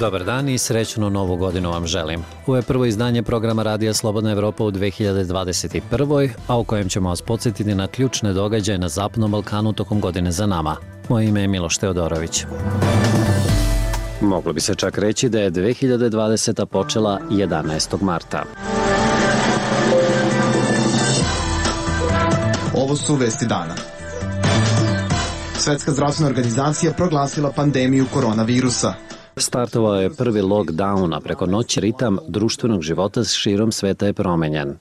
Dobar dan i srećnu novu godinu vam želim. Ovo je prvo izdanje programa Radija Slobodna Evropa u 2021. a u kojem ćemo vas podsjetiti na ključne događaje na Zapadnom Balkanu tokom godine za nama. Moje ime je Miloš Teodorović. Moglo bi se čak reći da je 2020. počela 11. marta. Ovo su vesti dana. Svetska zdravstvena organizacija proglasila pandemiju koronavirusa. Startovao je prvi lockdown, a preko noći ritam društvenog života širom sveta je promenjen.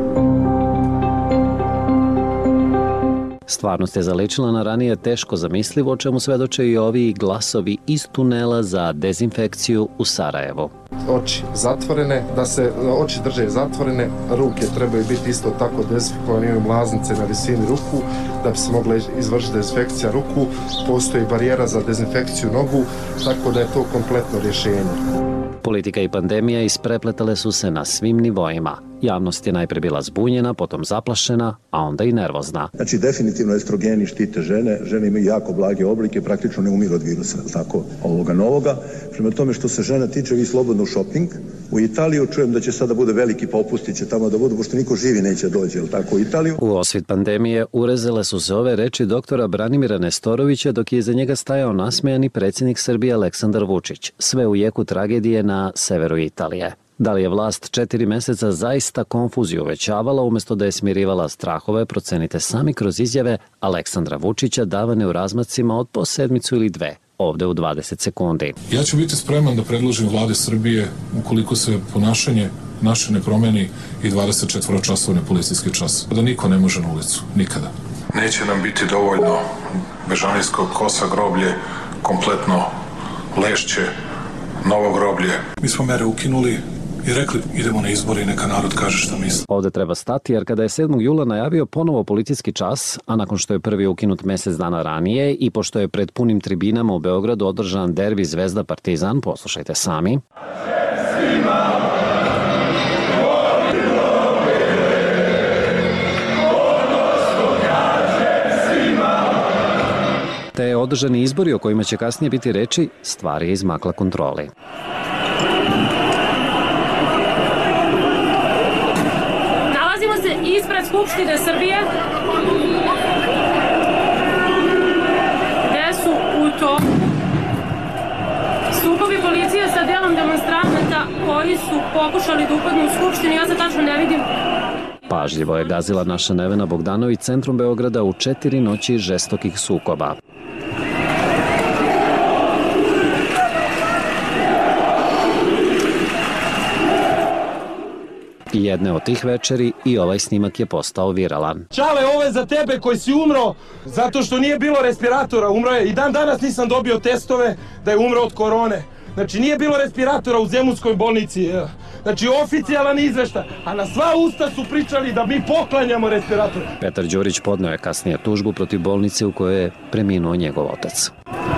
Stvarnost je zaličila na ranije teško zamislivo, o čemu svedoče i ovi glasovi iz tunela za dezinfekciju u Sarajevu. Oči zatvorene, da se oči drže zatvorene, ruke trebaju biti isto tako dezinfikovane, imaju mlaznice na visini ruku, da bi se mogla izvršiti dezinfekcija ruku, postoji barijera za dezinfekciju nogu, tako da je to kompletno rješenje. Politika i pandemija isprepletale su se na svim nivoima. Javnost je najpre bila zbunjena, potom zaplašena, a onda i nervozna. Znači, definitivno estrogeni štite žene. Žene imaju jako blage oblike, praktično ne umiru od virusa, tako, ovoga novoga. Prema tome što se žena tiče, vi slobodno u shopping. U Italiju čujem da će sada bude veliki popusti, će tamo da budu, pošto niko živi neće dođe, jel tako, u Italiju. U osvit pandemije urezale su se ove reči doktora Branimira Nestorovića, dok je iza njega stajao nasmejani predsjednik Srbije Aleksandar Vučić. Sve u jeku tragedije na severu Italije. Da li je vlast 4 meseca zaista konfuziju uvećavala umjesto da je smirivala strahove, procenite sami kroz izjave Aleksandra Vučića davane u razmacima od po sedmicu ili dve, ovde u 20 sekundi. Ja ću biti spreman da predložim vladi Srbije, ukoliko se ponašanje naše ne promeni, i 24-časovni policijski čas. Da niko ne može na ulicu, nikada. Neće nam biti dovoljno Bežanijskog kosa groblje, kompletno Lešće, novo groblje. Mi smo mere ukinuli i rekli idemo na izbore i neka narod kaže šta misli. Ovde treba stati, jer kada je 7. jula najavio ponovo policijski čas, a nakon što je prvi ukinut mesec dana ranije i pošto je pred punim tribinama u Beogradu održan derbi Zvezda Partizan, poslušajte sami. Te održani izbori o kojima će kasnije biti reči, stvar je izmakla kontroli. Nalazimo se ispred Skupštine Srbije, gde su u toku sukobi policije sa delom demonstranata koji su pokušali da upadnu u Skupštinu. Ja sad tačno ne vidim. Pažljivo je gazila naša Nevena Bogdanović centrom Beograda u 4 noći žestokih sukoba. Jedne od tih večeri i ovaj snimak je postao viralan. Čale, ovo je za tebe koji si umro zato što nije bilo respiratora, umro je. I dan danas nisam dobio testove da je umro od korone. Znači nije bilo respiratora u Zemunskoj bolnici. Znači oficijalan izveštaj, a na sva usta su pričali da mi poklanjamo respirator. Petar Đurić podneo je kasnije tužbu protiv bolnice u kojoj je preminuo njegov otac.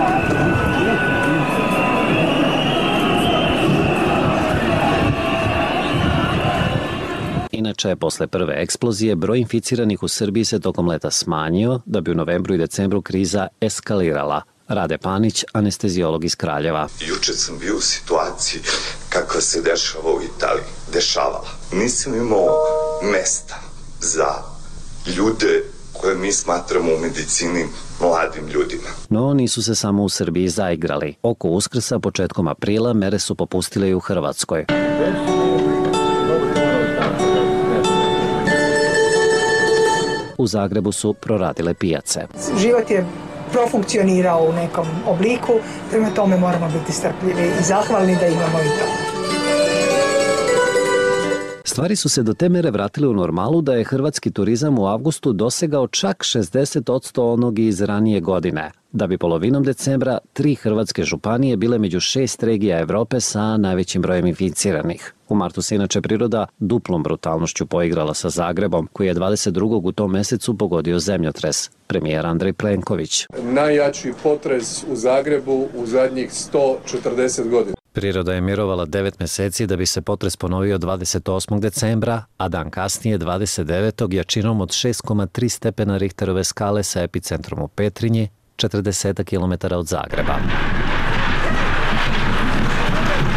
Inače, posle prve eksplozije, broj inficiranih u Srbiji se tokom leta smanjio, da bi u novembru i decembru kriza eskalirala. Rade Panić, anesteziolog iz Kraljeva. Juče sam bio u situaciji kakva se dešava u Italiji. Dešavala. Nisam imao mesta za ljude koje mi smatramo u medicini mladim ljudima. No, nisu se samo u Srbiji zaigrali. Oko Uskrsa, početkom aprila, mere su popustile i u Hrvatskoj. U Zagrebu su proradile pijace. Život je profunkcionirao u nekom obliku, prema tome moramo biti strpljivi i zahvalni da imamo i to. Stvari su se do te mere vratile u normalu da je hrvatski turizam u avgustu dosegao čak 60% onog iz ranije godine, da bi polovinom decembra 3 hrvatske županije bile među 6 regija Evrope sa najvećim brojem inficiranih. U martu se inače priroda duplom brutalnošću poigrala sa Zagrebom, koji je 22. u tom mesecu pogodio zemljotres. Premijer Andrej Plenković. Najjači potres u Zagrebu u zadnjih 140 godina. Priroda je mirovala 9 meseci da bi se potres ponovio 28. decembra, a dan kasnije 29. jačinom od 6,3 stepena Richterove skale sa epicentrom u Petrinji, 40 km od Zagreba.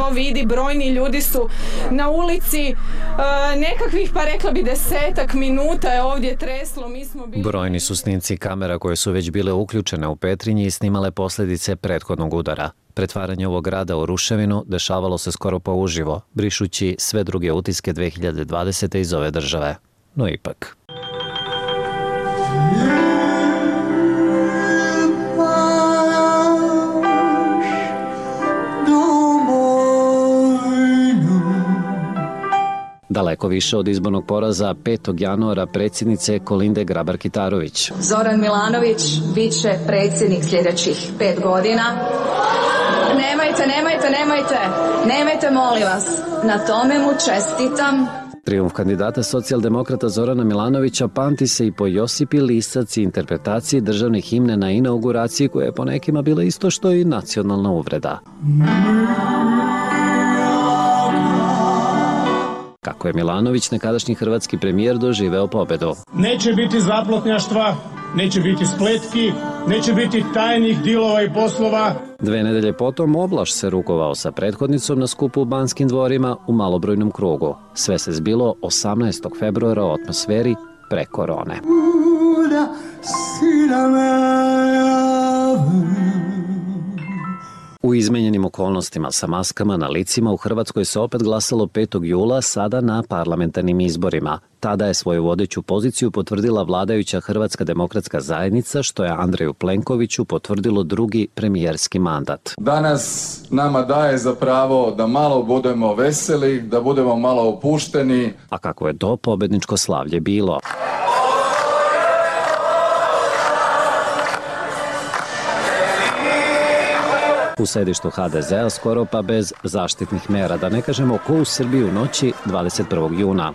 to vidi, brojni ljudi su na ulici, nekakvih, pa rekla bi 10-ak minuta je ovdje treslo. Brojni su snimci kamera koje su već bile uključene u Petrinji i snimale posljedice prethodnog udara. Pretvaranje ovog grada u ruševinu dešavalo se skoro pa uživo, brišući sve druge utiske 2020. iz ove države. No ipak. Daleko više od izbornog poraza 5. januara predsjednice Kolinde Grabar-Kitarović. Zoran Milanović bit će predsjednik sljedećih 5 godina. Nemojte, molim vas. Na tome mu čestitam. Trijumf kandidata socijaldemokrata Zorana Milanovića pamti se i po Josipi Lisac i interpretaciji državnih himne na inauguraciji koja je po nekima bila isto što i nacionalna uvreda. Kako je Milanović, nekadašnji hrvatski premijer, doživeo pobedu. Neće biti zaplotnjaštva, neće biti spletki, neće biti tajnih dilova i poslova. 2 nedelje potom Oblaš se rukovao sa prethodnicom na skupu u Banskim dvorima u malobrojnom krugu. Sve se zbilo 18. februara u atmosferi pre korone. U izmenjenim okolnostima sa maskama na licima u Hrvatskoj se opet glasalo 5. jula, sada na parlamentarnim izborima. Tada je svoju vodeću poziciju potvrdila vladajuća Hrvatska demokratska zajednica, što je Andreju Plenkoviću potvrdilo drugi premijerski mandat. Danas nama daje za pravo da malo budemo veseli, da budemo malo opušteni. A kako je to pobedničko slavlje bilo? U sedištu HDZ-a skoro pa bez zaštitnih mera, da ne kažemo ko u Srbiji u noći 21. juna.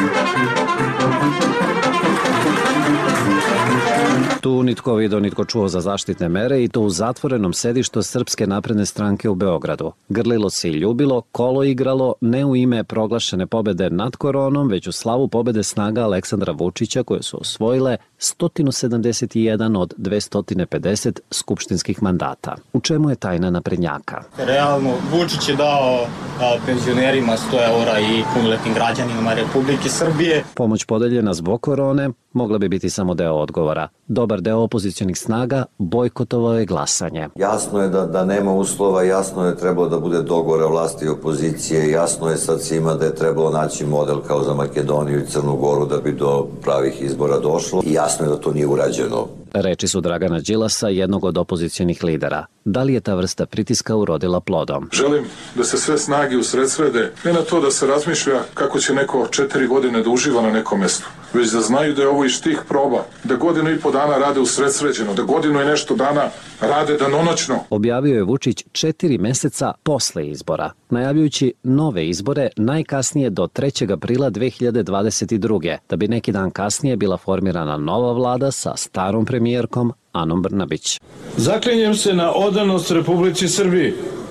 Tu nitko vidio, nitko čuo za zaštitne mere i to u zatvorenom sedištu Srpske napredne stranke u Beogradu. Grlilo se i ljubilo, kolo igralo, ne u ime proglašene pobede nad koronom, već u slavu pobede snaga Aleksandra Vučića koje su osvojile 171 od 250 skupštinskih mandata. U čemu je tajna naprednjaka? Realno, Vučić je dao penzionerima 100 eura i punoletnim građanima Republike Srbije. Pomoć podeljena zbog korone mogla bi biti samo deo odgovora. Dobar deo opozicionih snaga bojkotovao je glasanje. Jasno je da nema uslova, jasno je trebalo da bude dogovora vlasti i opozicije, jasno je sad svima da je trebalo naći model kao za Makedoniju i Crnu Goru da bi do pravih izbora došlo i jasno je da to nije urađeno. Reči su Dragana Đilasa, jednog od opozicionih lidera. Da li je ta vrsta pritiska urodila plodom? Želim da se sve snage usredsrede, ne na to da se razmišlja kako će neko 4 godine da uživa na nekom mestu, već da znaju da je ovo iz tih proba, da 1,5 dana rade usredsređeno, da 1 i nešto dana rade danonoćno. Objavio je Vučić 4 meseca posle izbora, najavljujući nove izbore najkasnije do 3. aprila 2022. da bi neki dan kasnije bila formirana nova vlada sa starom premijerkom Anom Brnabić. Zaklinjem se na odanost Republici Srbiji.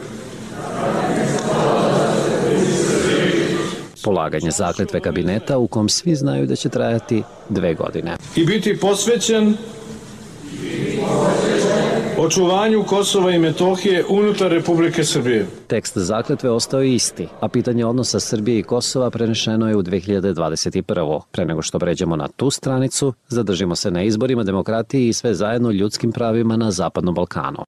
Polaganje zakletve kabineta u kom svi znaju da će trajati 2 godine. I biti posvećen očuvanju Kosova i Metohije unutar Republike Srbije. Tekst zakletve ostao je isti, a pitanje odnosa Srbije i Kosova prenešeno je u 2021. Pre nego što pređemo na tu stranicu, zadržimo se na izborima, demokratiji i sve zajedno ljudskim pravima na Zapadnom Balkanu.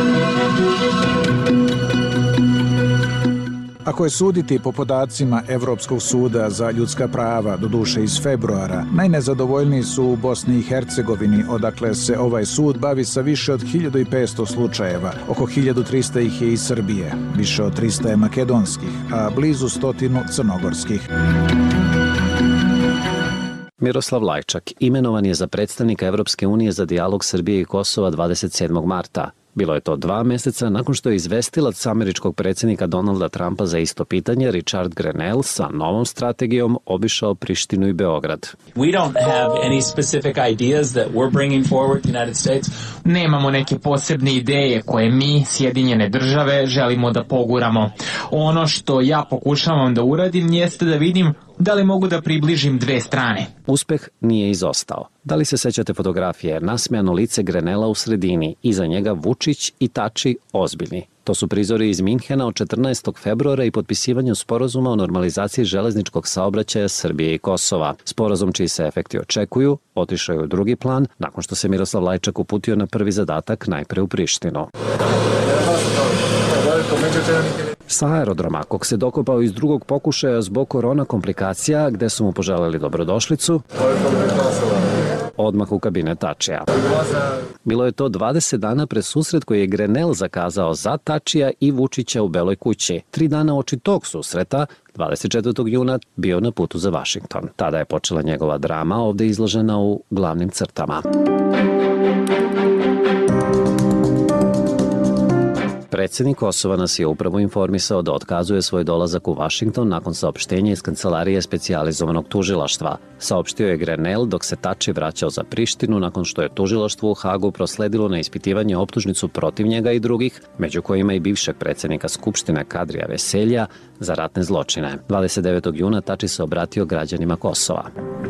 Ako je suditi po podacima Evropskog suda za ljudska prava, doduše iz februara, najnezadovoljniji su u Bosni i Hercegovini, odakle se ovaj sud bavi sa više od 1500 slučajeva. Oko 1300 ih je iz Srbije, više od 300 je makedonskih, a blizu 100 crnogorskih. Miroslav Lajčak imenovan je za predstavnika Evropske unije za dijalog Srbije i Kosova 27. marta. Bilo je to 2 meseca nakon što je izvestilac američkog predsjednika Donalda Trumpa za isto pitanje, Richard Grenell, sa novom strategijom obišao Prištinu i Beograd. We don't have any specific ideas that we're bringing forward to the United States. Nemamo neke posebne ideje koje mi, Sjedinjene države, želimo da poguramo. Ono što ja pokušavam da uradim jeste da vidim da li mogu da približim 2 strane. Uspeh nije izostao. Da li se sećate fotografije? Nasmejano lice Grenella u sredini, iza njega Vučić i Tači ozbiljni. To su prizori iz Minhena od 14. februara i potpisivanju sporazuma o normalizaciji železničkog saobraćaja Srbije i Kosova. Sporazum čiji se efekti očekuju otišao je u drugi plan nakon što se Miroslav Lajčak uputio na prvi zadatak najpre u Prištinu. Sa aerodroma, kog se dokopao iz drugog pokušaja zbog korona komplikacija, gde su mu poželeli dobrodošlicu, odmah u kabinet Tačija. Bilo je to 20 dana pre susret koji je Grenell zakazao za Tačija i Vučića u Beloj kući. 3 dana oči tog susreta, 24. juna, bio na putu za Vašington. Tada je počela njegova drama, ovde izložena u glavnim crtama. Predsjednik Kosova nas je upravo informisao da otkazuje svoj dolazak u Vašington nakon saopštenja iz kancelarije specijalizovanog tužilaštva. Saopštio je Grenell dok se Tači vraćao za Prištinu nakon što je tužilaštvo u Hagu prosledilo na ispitivanje optužnicu protiv njega i drugih, među kojima i bivšeg predsjednika Skupštine Kadrija Veselja, za ratne zločine. 29. juna Tači se obratio građanima Kosova.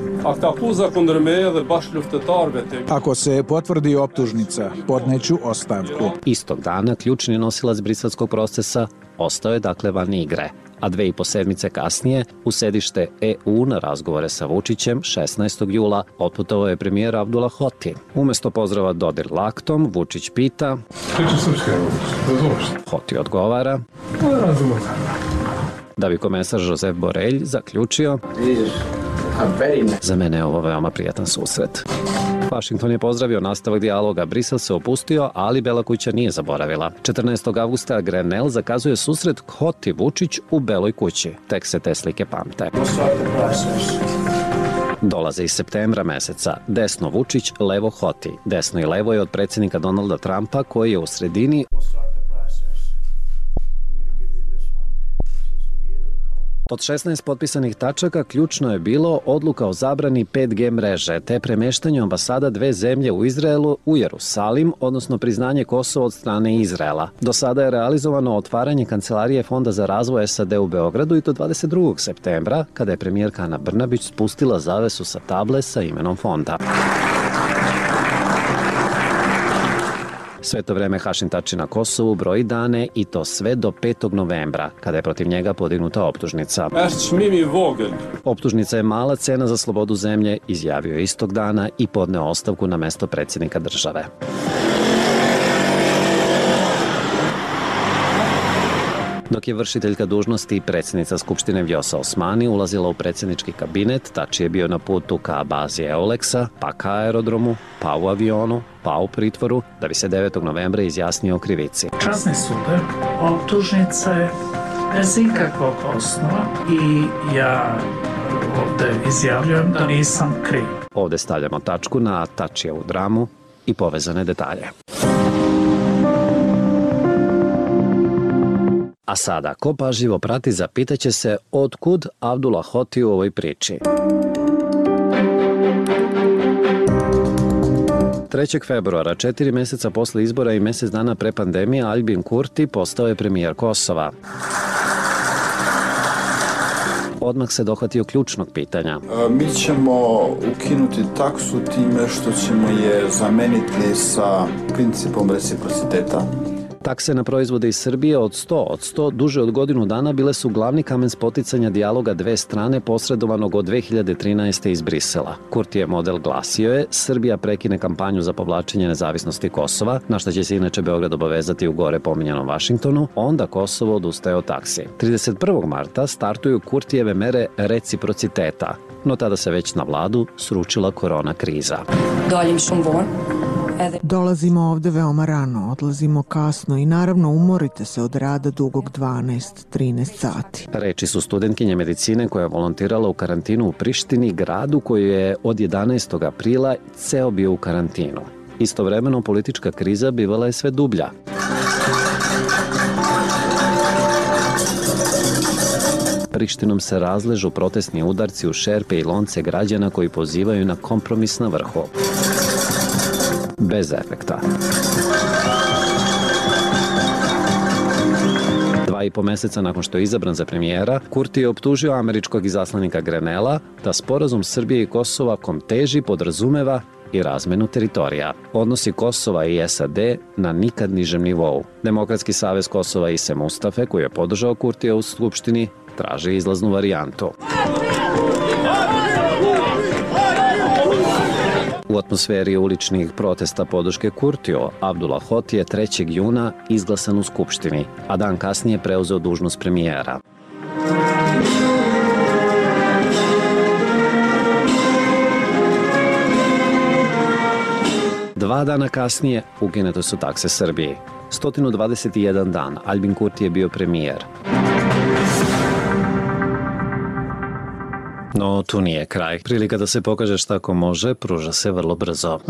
Ako se potvrdi optužnica, podneću ostavku. Istog dana ključni nosilac briselskog procesa ostao je dakle van igre, a 2,5 sedmice kasnije u sedište EU na razgovore sa Vučićem 16. jula otputovao je premijer Abdullah Hoti. Umesto pozdrava Dodir laktom, Vučić pita, Hoti odgovara, da bi komesar Josep Borrell zaključio, za mene je ovo veoma prijatan susret. Vašington je pozdravio nastavak dijaloga, Brisel se opustio, ali Bela kuća nije zaboravila. 14. avgusta Grenell zakazuje susret Hoti Vučić u Beloj kući. Tek se te slike pamte. Dolaze iz septembra meseca. Desno Vučić, levo Hoti. Desno i levo je od predsjednika Donalda Trumpa, koji je u sredini. Od 16 potpisanih tačaka ključno je bilo odluka o zabrani 5G mreže te premeštanju ambasada dve zemlje u Izraelu u Jerusalim, odnosno priznanje Kosova od strane Izraela. Do sada je realizovano otvaranje Kancelarije Fonda za razvoj SAD u Beogradu i to 22. septembra, kada je premijerka Ana Brnabić spustila zavesu sa table sa imenom fonda. Sve to vreme Hašim Tači na Kosovu broji dane i to sve do 5. novembra, kada je protiv njega podignuta optužnica. Optužnica je mala cena za slobodu zemlje, izjavio je istog dana i podneo ostavku na mesto predsjednika države. Dok je vršiteljka dužnosti i predsjednica Skupštine Vjosa Osmani ulazila u predsjednički kabinet, Tači je bio na putu ka bazi Euleksa, pa ka aerodromu, pa u avionu, pa u pritvoru, da bi se 9. novembra izjasnio o krivici. Časni sude, optužnice bez ikakvog osnova i ja ovde izjavljujem da nisam kriv. Ovde stavljamo tačku na Tačijevu dramu i povezane detalje. A sada, ko pažljivo prati, zapitaće se otkud Abdullah Hoti u ovoj priči. 3. februara, 4 meseca posle izbora i mesec dana pre pandemije, Albin Kurti postao je premijer Kosova. Odmah se dohvatio ključnog pitanja. Mi ćemo ukinuti taksu time što ćemo je zameniti sa principom reciprociteta. Takse na proizvode iz Srbije od 100% duže od godinu dana bile su glavni kamen spoticanja dijaloga dve strane posredovanog od 2013. iz Brisela. Kurtijev model glasio je: Srbija prekine kampanju za povlačenje nezavisnosti Kosova, na što će se inače Beograd obavezati u gore pominjanom Vašingtonu, onda Kosovo odustaje od taksi. 31. marta startuju Kurtijeve mere reciprociteta, no tada se već na vladu sručila korona kriza. Dolazimo ovde veoma rano, odlazimo kasno i naravno umorite se od rada dugog 12-13 sati. Reči su studentkinje medicine koja je volontirala u karantinu u Prištini, gradu koji je od 11. aprila ceo bio u karantinu. Istovremeno politička kriza bivala je sve dublja. Prištinom se razležu protestni udarci u šerpe i lonce građana koji pozivaju na kompromis na vrhu. Bez efekta. 2,5 meseca nakon što je izabran za premijera, Kurti je optužio američkog izaslanika Grenella da sporazum Srbije i Kosova kom teži podrazumeva i razmenu teritorija. Odnosi Kosova i SAD na nikad nižem nivou. Demokratski savez Kosova Ise Mustafe, koji je podržao Kurtija u Skupštini, traži izlaznu varijantu. U atmosferi uličnih protesta podrške Kurtiju, Abdullah Hoti je 3. juna izglasan u Skupštini, a dan kasnije preuzeo dužnost premijera. Dva dana kasnije ukinute su takse Srbiji. 121 dan Albin Kurti je bio premijer. No, tu nije kraj. Prilika da se pokaže šta ko može, pruža se vrlo brzo.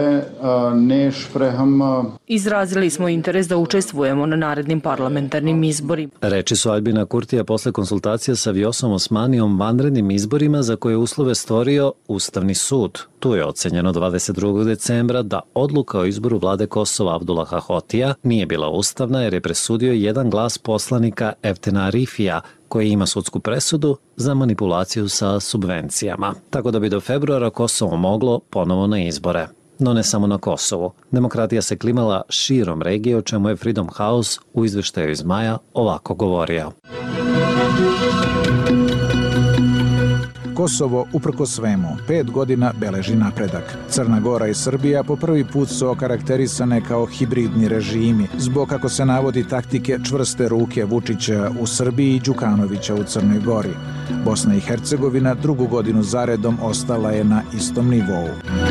Izrazili smo interes da učestvujemo na narednim parlamentarnim izborima. Reči su Albina Kurtija posle konsultacija sa Vjosom Osmanijom vanrednim izborima za koje uslove stvorio Ustavni sud. Tu je ocenjeno 22. decembra da odluka o izboru vlade Kosova Abdullaha Hotija nije bila ustavna jer je presudio jedan glas poslanika Eftena Arifija, koji ima sudsku presudu za manipulaciju sa subvencijama. Tako da bi do februara Kosovo moglo ponovo na izbore. No ne samo na Kosovu. Demokratija se klimala širom regije, o čemu je Freedom House u izveštaju iz maja ovako govorio. Kosovo, uprko svemu, 5 godina beleži napredak. Crna Gora i Srbija po prvi put su okarakterisane kao hibridni režimi, zbog, kako se navodi, taktike čvrste ruke Vučića u Srbiji i Đukanovića u Crnoj Gori. Bosna i Hercegovina drugu godinu zaredom ostala je na istom nivou.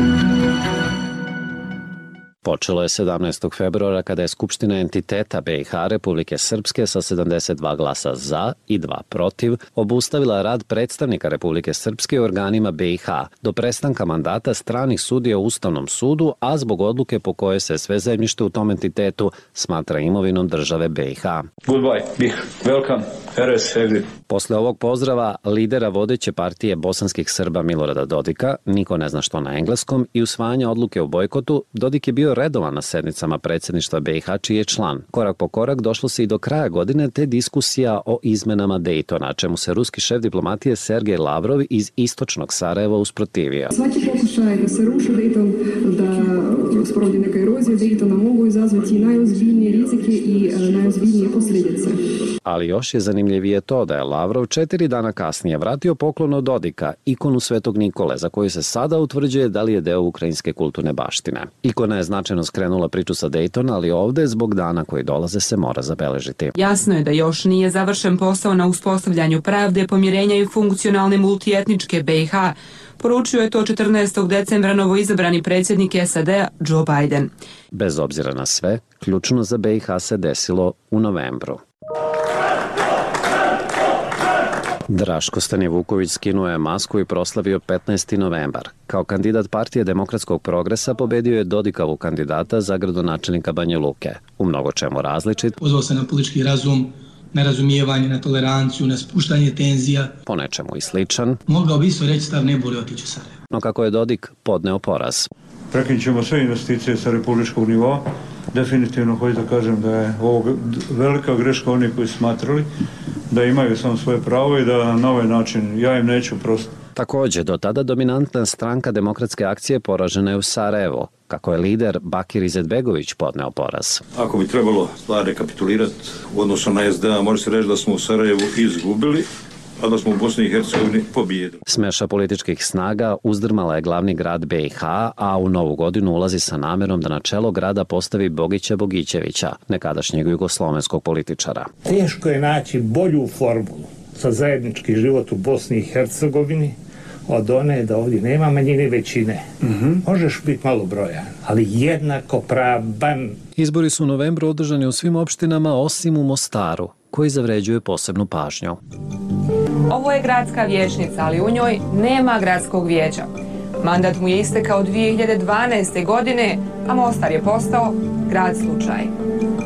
Počelo je 17. februara kada je Skupština entiteta BiH Republike Srpske sa 72 glasa za i 2 protiv obustavila rad predstavnika Republike Srpske u organima BiH do prestanka mandata stranih sudija u Ustavnom sudu, a zbog odluke po kojoj se sve zemljište u tom entitetu smatra imovinom države BiH. Goodbye, BiH. Welcome. Posle ovog pozdrava lidera vodeće partije bosanskih Srba Milorada Dodika, niko ne zna što na engleskom, i usvajanja odluke o bojkotu, Dodik je bio redovan na sednicama predsjedništva BiH čiji je član. Korak po korak došlo se i do kraja godine te diskusija o izmenama Dejtona, čemu se ruski šef diplomatije Sergej Lavrov iz istočnog Sarajeva usprotivio. Svaki pokušaj da se ruši Dejton, da sprovodi neka erozija Dejtona mogu izazvati najozbiljnije rizike i najozbiljnije posljedice. Ali još je zanimljivije to da je Lavrov 4 dana kasnije vratio poklon od Dodika, ikonu Svetog Nikole, za koju se sada utvrđuje da li je deo ukrajinske kulturne baštine. Ikona je značajno skrenula priču sa Dejtona, ali ovde zbog dana koji dolaze se mora zabeležiti. Jasno je da još nije završen posao na uspostavljanju pravde, pomirenja i funkcionalne multietničke BiH. Poručio je to 14. decembra novoizabrani predsjednik SAD-a Joe Biden. Bez obzira na sve, ključno za BiH se desilo u novembru. Draško Stanivuković skinuo je masku i proslavio 15. novembar. Kao kandidat Partije demokratskog progresa pobedio je Dodikovu kandidata za gradonačelnika Banja Luke. U mnogo čemu različit. Pozvao se na politički razum, na razumijevanje, na toleranciju, na spuštanje tenzija. Po nečemu i sličan. Mogao bi isto reći stav ne boli otići u Sarajevo. No kako je Dodik podneo poraz. Prekinut ćemo sve investicije sa republičkog nivoa. Definitivno hoću da kažem da je ovo velika greška onih koji su smatrali da imaju samo svoje pravo i da na ovaj način ja im neću prostiti. Također, do tada dominantna stranka Demokratske akcije poražena je u Sarajevo, kako je lider Bakir Izetbegović podneo poraz. Ako bi trebalo stvar rekapitulirati u odnosu na SDA, može se reći da smo u Sarajevu izgubili, a da smo u Bosni i Hercegovini pobijedili. Smeša političkih snaga uzdrmala je glavni grad BiH, a u novu godinu ulazi sa namerom da na čelo grada postavi Bogića Bogićevića, nekadašnjeg jugoslovenskog političara. Teško je naći bolju formulu za zajednički život u Bosni i Hercegovini od one da ovdje nema manjine većine. Možeš biti malo brojan, ali jednako pravan. Izbori su u novembru održani u svim opštinama osim u Mostaru, koji zavređuje posebnu pažnju. Ovo je gradska vijećnica, ali u njoj nema gradskog vijeća. Mandat mu je istekao 2012. godine, a Mostar je postao grad slučaj.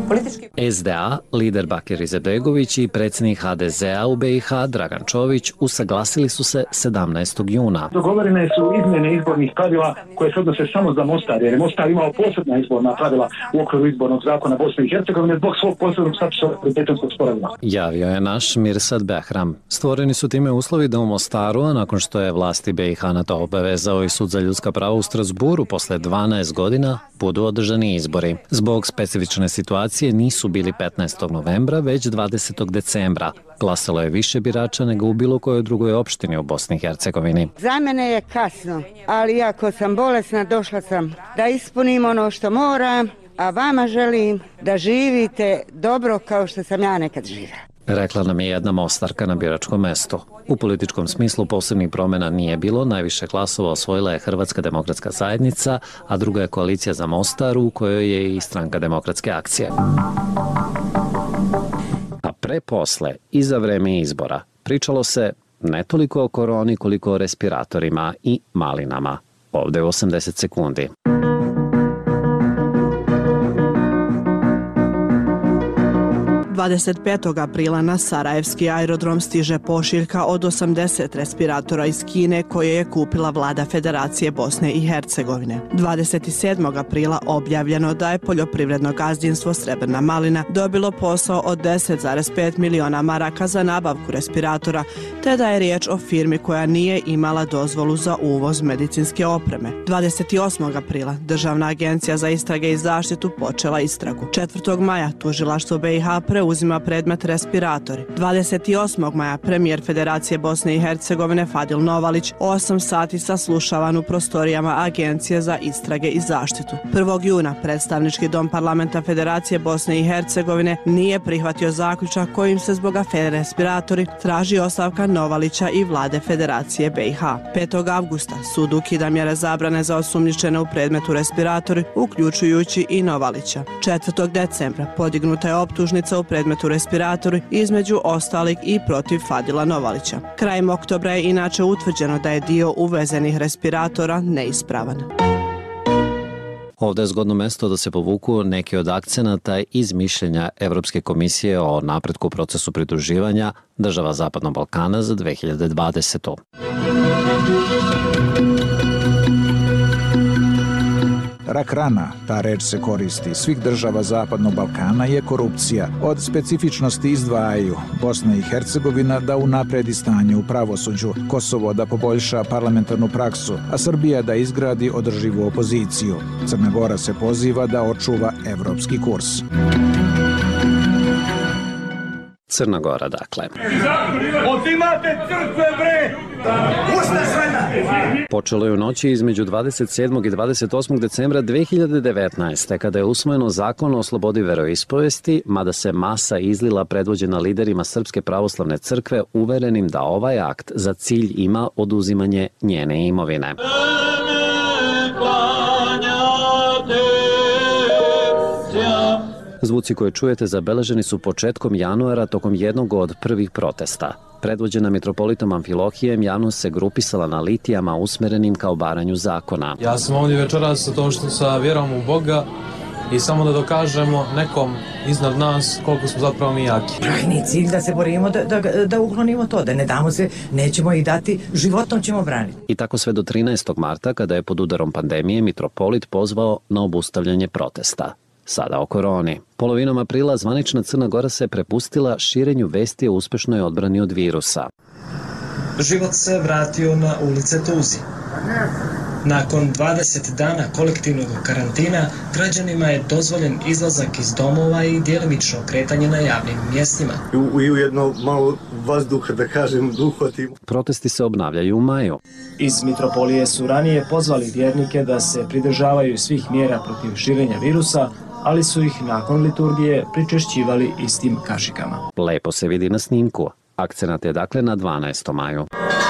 SDA, lider Bakir Izetbegović i predsjednik HDZ-a u BiH Dragan Čović usaglasili su se 17. juna. Dogovorene su izmjene izbornih pravila koje se odnose samo za Mostar, jer je Mostar imao posebna izborna pravila u okviru izbornog zakona Bosne i Hercegovine zbog svog posebnog statusa Daytonskog sporazuma. Javio je naš Mirsad Behram. Stvoreni su time uslovi da u Mostaru, a nakon što je vlasti BiH na to obavezao i Sud za ljudska prava u Strasburu posle 12 godina, budu održani izbori. Zbog specifične situacije nisu bili 15. novembra, već 20. decembra. Glasalo je više birača nego u bilo kojoj drugoj opštini u Bosni i Hercegovini. Za mene je kasno, ali ako sam bolesna, došla sam da ispunim ono što moram, a vama želim da živite dobro kao što sam ja nekad živjela. Rekla nam je jedna Mostarka na biračkom mestu. U političkom smislu posebnih promjena nije bilo, najviše glasova osvojila je Hrvatska demokratska zajednica, a druga je koalicija za Mostar u kojoj je i Stranka demokratske akcije. A posle i za vreme izbora pričalo se ne toliko o koroni koliko o respiratorima i malinama. Ovde u 80 sekundi. 25. aprila na Sarajevski aerodrom stiže pošiljka od 80 respiratora iz Kine koje je kupila vlada Federacije Bosne i Hercegovine. 27. aprila objavljeno da je poljoprivredno gazdinstvo Srebrna malina dobilo posao od 10,5 miliona maraka za nabavku respiratora, te da je riječ o firmi koja nije imala dozvolu za uvoz medicinske opreme. 28. aprila Državna agencija za istrage i zaštitu počela istragu. 4. maja tužilaštvo BiH preuzima predmet respiratori. 28. maja premijer Federacije Bosne i Hercegovine Fadil Novalić 8 sati saslušavan u prostorijama Agencije za istrage i zaštitu. 1. juna predstavnički dom parlamenta Federacije Bosne i Hercegovine nije prihvatio zaključak kojim se zbog afere respiratori traži ostavka Novalića i vlade Federacije BiH. 5. avgusta sud ukida mjere zabrane za osumnjičene u predmetu respiratori, uključujući i Novalića. 4. decembra podignuta je optužnica u predmetu respiratori, između ostalih i protiv Fadila Novalića. Krajem oktobra je inače utvrđeno da je dio uvezenih respiratora neispravan. Ovdje je zgodno mesto da se povuku neki od akcenata iz mišljenja Evropske komisije o napretku u procesu pridruživanja država Zapadnog Balkana za 2020. Rak rana, ta reč se koristi, svih država Zapadnog Balkana je korupcija. Od specifičnosti izdvajaju Bosna i Hercegovina da unapredi stanje u pravosuđu, Kosovo da poboljša parlamentarnu praksu, a Srbija da izgradi održivu opoziciju. Crna Gora se poziva da očuva evropski kurs. Crna Gora, dakle. Otimate crkve, bre! Počelo je u noći između 27. i 28. decembra 2019. kada je usvojeno zakon o slobodi veroispovesti, mada se masa izlila predvođena liderima Srpske pravoslavne crkve uverenim da ovaj akt za cilj ima oduzimanje njene imovine. Zvuci koje čujete zabeleženi su početkom januara tokom jednog od prvih protesta. Predvođena mitropolitom Amfilohijem, javnost se grupisala na litijama usmerenim ka obaranju zakona. Ja sam ovdje večeras sa vjerom u Boga i samo da dokažemo nekom iznad nas koliko smo zapravo mi jaki. Krajni cilj da se borimo da uklonimo to, da ne damo se, nećemo ih dati, životom ćemo braniti. I tako sve do 13. marta kada je pod udarom pandemije mitropolit pozvao na obustavljanje protesta. Sada o koroni. Polovinom aprila zvanična Crna Gora se prepustila širenju vesti o uspešnoj odbrani od virusa. Život se vratio na ulice Tuzi. Nakon 20 dana kolektivnog karantina, građanima je dozvoljen izlazak iz domova i djelimično kretanje na javnim mjestima. I ujedno malo vazduha, da kažem, uhvatimo. Protesti se obnavljaju u maju. Iz mitropolije su ranije pozvali vjernike da se pridržavaju svih mjera protiv širenja virusa, ali su ih nakon liturgije pričešćivali istim kašikama. Lepo se vidi na snimku. Akcenat je dakle na 12. maju.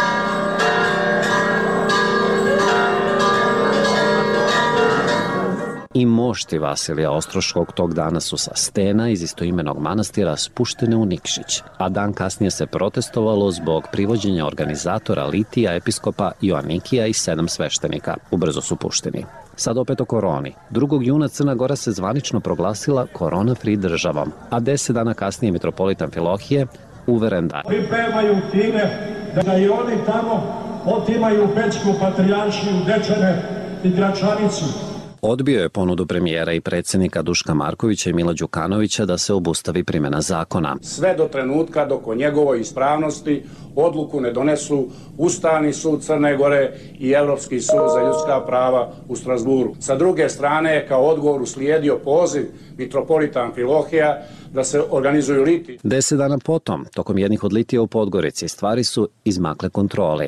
I mošti Vasilija Ostroškog tog dana su sa stena iz istoimenog manastira spuštene u Nikšić, a dan kasnije se protestovalo zbog privođenja organizatora litija, episkopa Joanikija i 7 sveštenika. Ubrzo su pušteni. Sad opet o koroni. 2. juna Crna Gora se zvanično proglasila korona-free državom, a 10 dana kasnije mitropolitan Amfilohije uveren da pripremaju time da i oni tamo otimaju Pećku patrijaršiju, Dečane i Gračanicu. Odbio je ponudu premijera i predsjednika Duška Markovića i Mila Đukanovića da se obustavi primjena zakona. Sve do trenutka dok o njegovoj ispravnosti odluku ne donesu Ustavni sud Crne Gore i Evropski sud za ljudska prava u Strasburu. Sa druge strane, kao odgovor uslijedio poziv mitropolita Amfilohija da se organizuju litije. 10 dana potom, tokom jednih od litija u Podgorici, stvari su izmakle kontroli.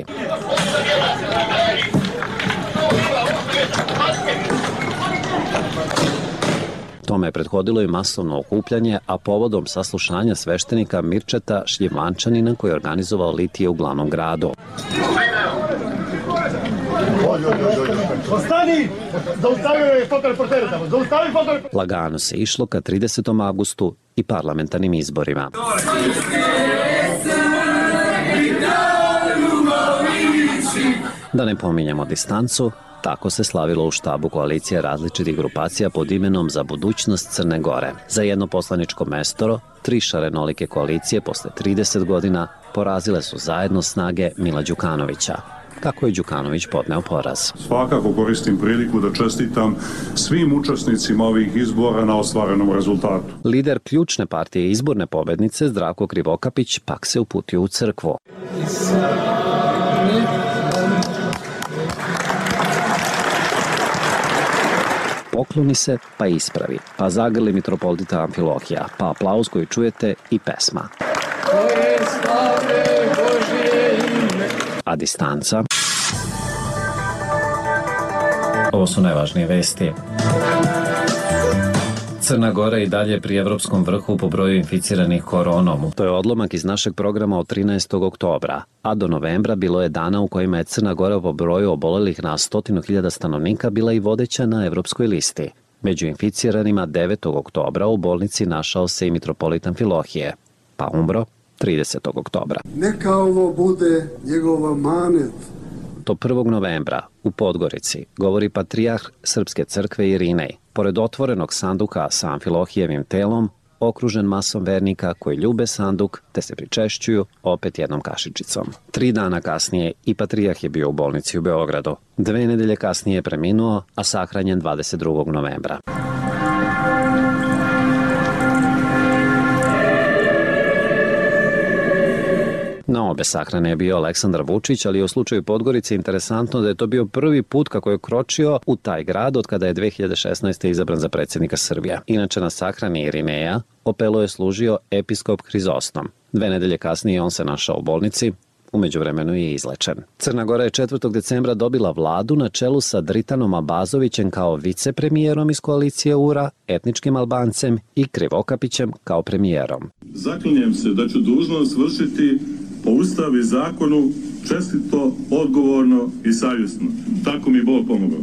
Tome je prethodilo i masovno okupljanje, a povodom saslušanja sveštenika Mirčeta Šljivančanina koji je organizovao litije u glavnom gradu. Lagano se išlo ka 30. avgustu i parlamentarnim izborima. Da ne pominjemo distancu, tako se slavilo u štabu koalicije različitih grupacija pod imenom Za budućnost Crne Gore. Za jedno poslaničko mestoro, 3 šarenolike koalicije posle 30 godina porazile su zajedno snage Mila Đukanovića. Kako je Đukanović podneo poraz? Svakako koristim priliku da čestitam svim učesnicima ovih izbora na ostvarenom rezultatu. Lider ključne partije izborne pobednice Zdravko Krivokapić pak se uputio u crkvu. Pokloni se, pa ispravi, pa zagrli mitropolita Amfilohija, pa aplauz koji čujete i pesma. A distanca? Ovo su najvažnije vesti. Crna Gora i dalje pri evropskom vrhu po broju inficiranih koronom. To je odlomak iz našeg programa od 13. oktobra, a do novembra bilo je dana u kojima je Crna Gora po broju obolelih na 100.000 stanovnika bila i vodeća na evropskoj listi. Među inficiranima 9. oktobra u bolnici našao se i mitropolitan Amfilohije, pa umro 30. oktobra. Neka ovo bude njegova manet. Do 1. novembra u Podgorici govori patrijarh Srpske crkve Irinej. Pored otvorenog sanduka sa Amfilohijevim telom, okružen masom vernika koji ljube sanduk te se pričešćuju opet jednom kašičicom. 3 dana kasnije i patrijarh je bio u bolnici u Beogradu. 2 nedelje kasnije je preminuo, a sahranjen 22. novembra. Na obe sahrane je bio Aleksandar Vučić, ali u slučaju Podgorice interesantno da je to bio prvi put kako je kročio u taj grad od kada je 2016. izabran za predsjednika Srbije. Inače na sahrani Irineja Opelo je služio episkop Hrizostom. 2 nedelje kasnije on se našao u bolnici, u međuvremenu je izlečen. Crna Gora je 4. decembra dobila vladu na čelu sa Dritanom Abazovićem kao vicepremijerom iz koalicije URA, etničkim Albancem i Krivokapićem kao premijerom. Zaklinjem se da ću dužnost vršiti po Ustavu i zakonu čestito, odgovorno i savjesno. Tako mi Bog pomogao.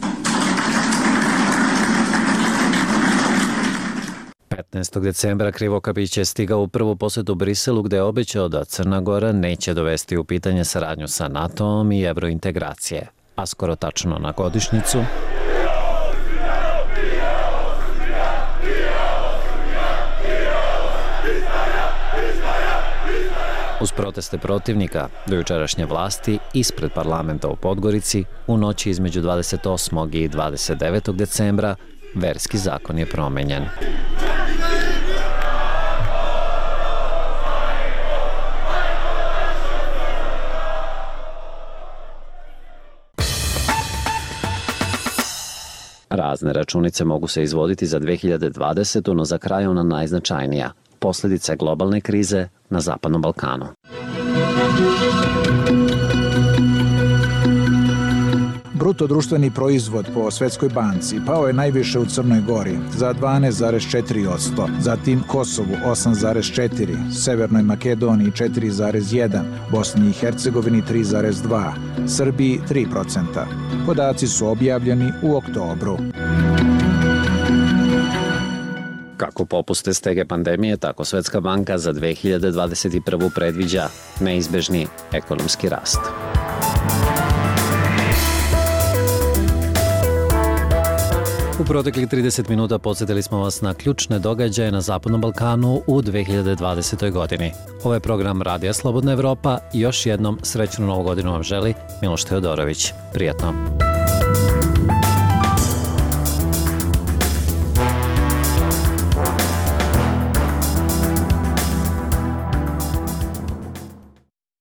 15. decembra Krivokapić je stigao u prvu posjetu Briselu gde je obećao da Crna Gora neće dovesti u pitanje saradnju sa NATO-om i evrointegracije, a skoro tačno na godišnjicu uz proteste protivnika do jučerašnje vlasti ispred parlamenta u Podgorici u noći između 28. i 29. decembra verski zakon je promenjen. Razne računice mogu se izvoditi za 2020. no za kraj ona najznačajnija. Posljedice globalne krize na Zapadnom Balkanu. Bruto društveni proizvod po Svetskoj banci pao je najviše u Crnoj Gori za 12,4%, zatim Kosovu 8,4%, Severnoj Makedoniji 4,1%, Bosni i Hercegovini 3,2%, Srbiji 3%. Podaci su objavljeni u oktobru. Kako popuste stege pandemije, tako Svetska banka za 2021. predviđa neizbežni ekonomski rast. U proteklih 30 minuta podsjetili smo vas na ključne događaje na Zapadnom Balkanu u 2020. godini. Ovo je program Radija Slobodna Evropa i još jednom srećnu novu godinu vam želi Miloš Teodorović. Prijatno!